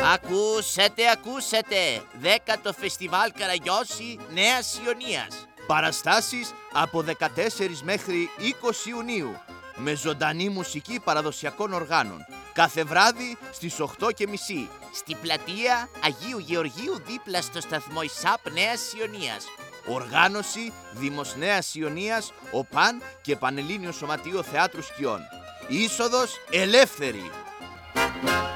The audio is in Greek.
Ακούσατε, 10ο Φεστιβάλ Καραγιώση Νέας Ιωνίας. Παραστάσεις από 14 μέχρι 20 Ιουνίου με ζωντανή μουσική παραδοσιακών οργάνων. Κάθε βράδυ στις 8:30 Στη πλατεία Αγίου Γεωργίου δίπλα στο σταθμό ΙΣΑΠ Νέας Ιωνίας. Οργάνωση Δήμος Νέας Ιωνίας, ΟΠΑΝ και Πανελλήνιο Σωματείο Θεάτρου Σκιών. Είσοδος ελεύθερη.